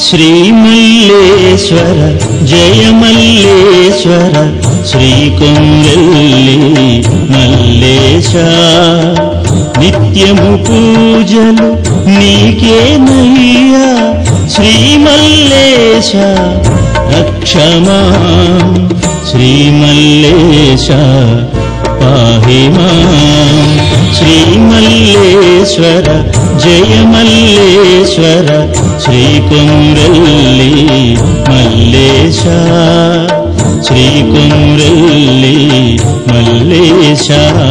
శ్రీమల్లేశ్వర జయ మల్లేశ్వర శ్రీకొంగల్లి మల్లేశ నిత్యము పూజలు నీకేనయ్యా శ్రీమల్లేశ రక్షమా శ్రీమల్లేశ పాహి మాం శ్రీమల్లేశ్వర జయ మల్లేశ్వర శ్రీకొంగల్లి మల్లేశ శ్రీకొంగల్లి మల్లేశ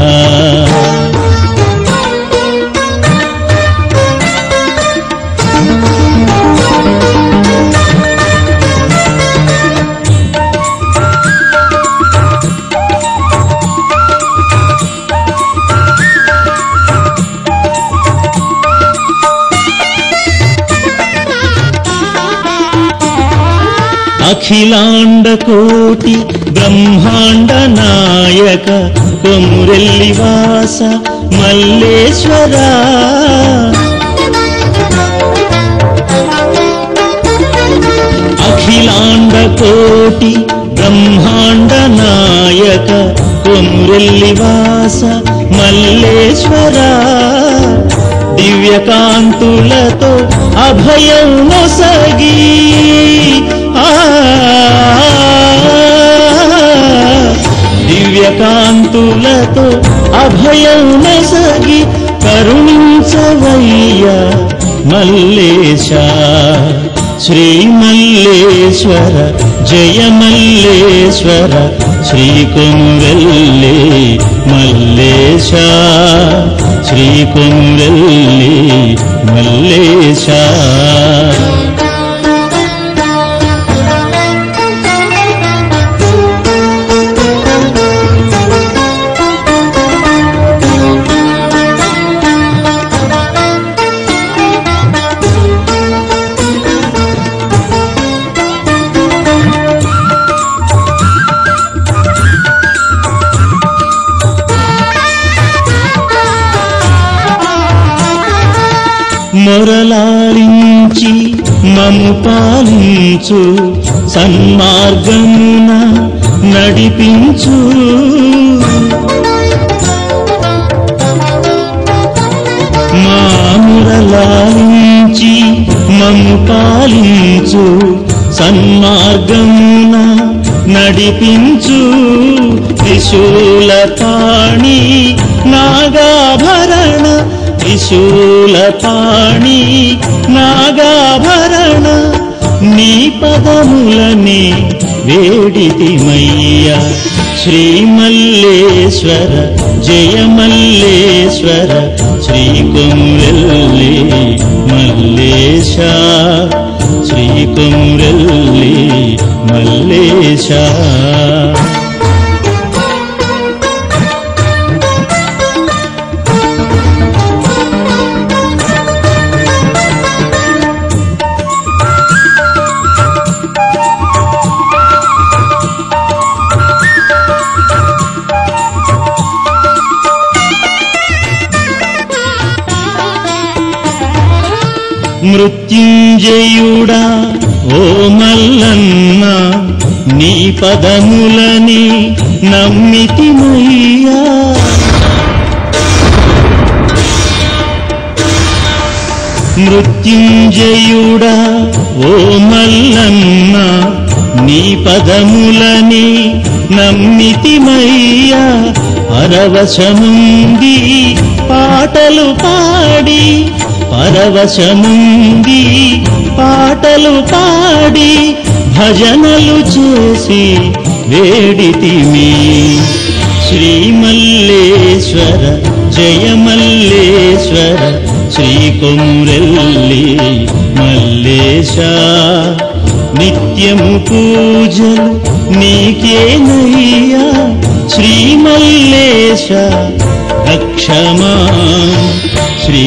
అఖిలాండ కోటి బ్రహ్మాండ నాయక కొమురెల్లి వాస మల్లేశ్వర అఖిలాండ కోటి బ్రహ్మాండ నాయక కొమురెల్లి వాస మల్లేశ్వర దివ్యకాంతులతో అభయం నొసగి దివ్యకాంతులతో అభయం నొసగి కరుణించవయ్యా మల్లేశ శ్రీమల్లేశ్వర జయ మల్లేశ్వర శ్రీకొంగల్లి మల్లేశ శ్రీకొంగల్లి మల్లేశ మొరలాలించి మము పాలించు సన్మార్గమున నడిపించు మా మొరలాలించి మము పాలించు సన్మార్గమున నడిపించు త్రిశూలపాణి నాగాభరణ త్రిశూలపాణి నాగాభరణ నీ పదములని వేడితిమయ్యా శ్రీమల్లేశ్వర జయ మల్లేశ్వర శ్రీకొంగల్లి మల్లేశ శ్రీకొంగల్లి మల్లేశ మృత్యుంజయుడా ఓ మల్లన్న నీ పదములని నమ్మితిమయ్యా మృత్యుంజయుడా ఓ మల్లన్న నీ పదములని నమ్మితిమయ్యా పరవశముంది పాటలు పాడి పరవశముంది పాటలు పాడి భజనలు చేసి వేడితిమి శ్రీమల్లేశ్వర జయ మల్లేశ్వర శ్రీకొమురెల్లి మల్లేశ నిత్యము పూజలు నీకేనయ్యా శ్రీమల్లేశ రక్షమా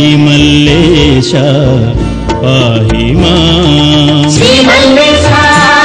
శ్రీమల్లేశ పాహి మాం శ్రీమల్లేశ